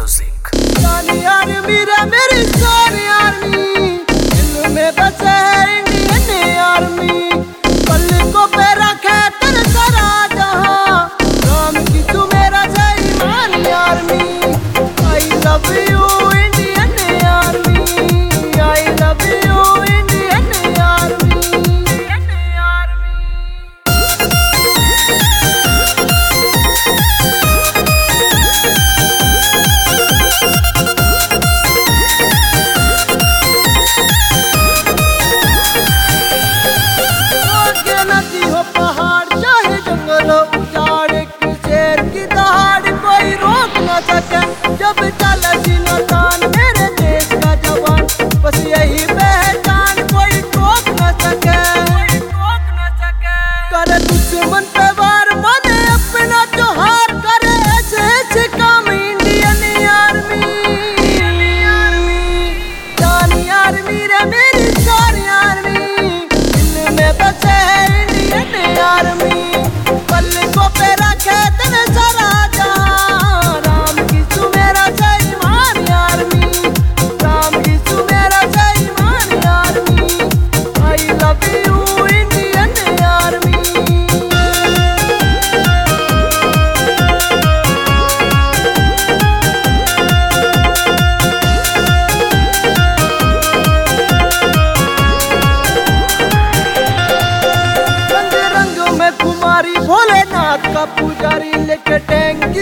Music. मेरी सारी army दिल में बसे है इंडियन आर्मी, पल को पे रखे तेरे सारा जहां, नाम की तू मेरा जयमानी army. I love you Indian army, I love you Indian army. जब चला सीना तान मेरे देश का जवान, बस यही पहचान कोई रोक न सके। करे दुश्मन पे वार माने अपना त्योहार, करे ऐसे काम इंडियन आर्मी। जानी आर्मी रे मेरी सारी आर्मी, दिल में बसे है इंडियन आर्मी, पल को पे रखे तेरे सारा जहां, राम की तू मेरा जयमान आर्मी, राम की तू मेरा जयमान army. I love you Indian army. रंग रंग में कुमारी भोलेनाथ का पुजारी, लेके टैंकी